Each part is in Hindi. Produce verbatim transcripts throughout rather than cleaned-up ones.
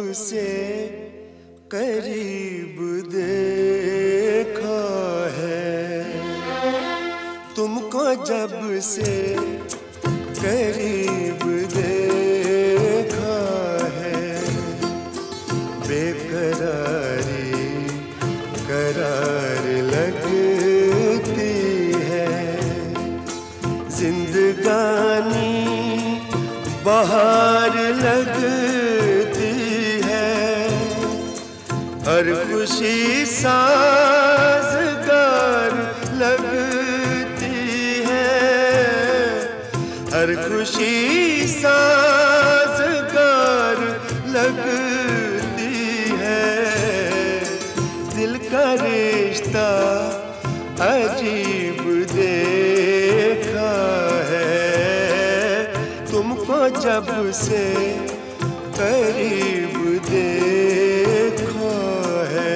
से करीब देखा है, तुमको जब से करीब देखा है, बेकरारी करार लगती है, जिंदगानी बहार लगती है, हर खुशी साज़गार लगती है, हर खुशी साज़गार लगती है, दिल का रिश्ता अजीब देखा है, तुमको जब से करीब देखा है।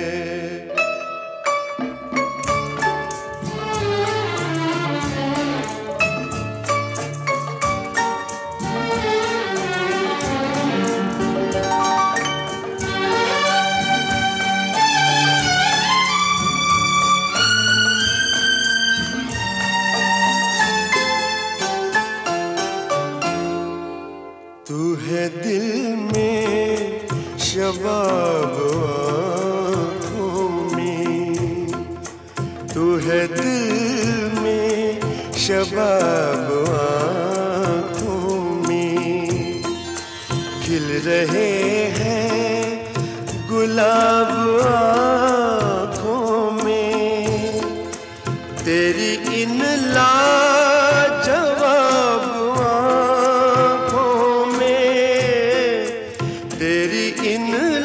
तू है दिल में शबाब आँखों में, तू है दिल में शबाब आँखों में, खिल रहे हैं गुलाब आँखों में, तेरी इन लाजवाब तेरी इन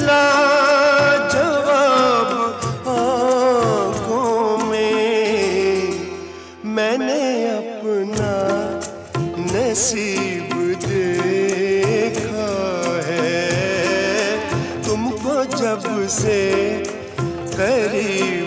लाजवाब आँखों में मैंने अपना नसीब देखा है, तुमको जब से करीब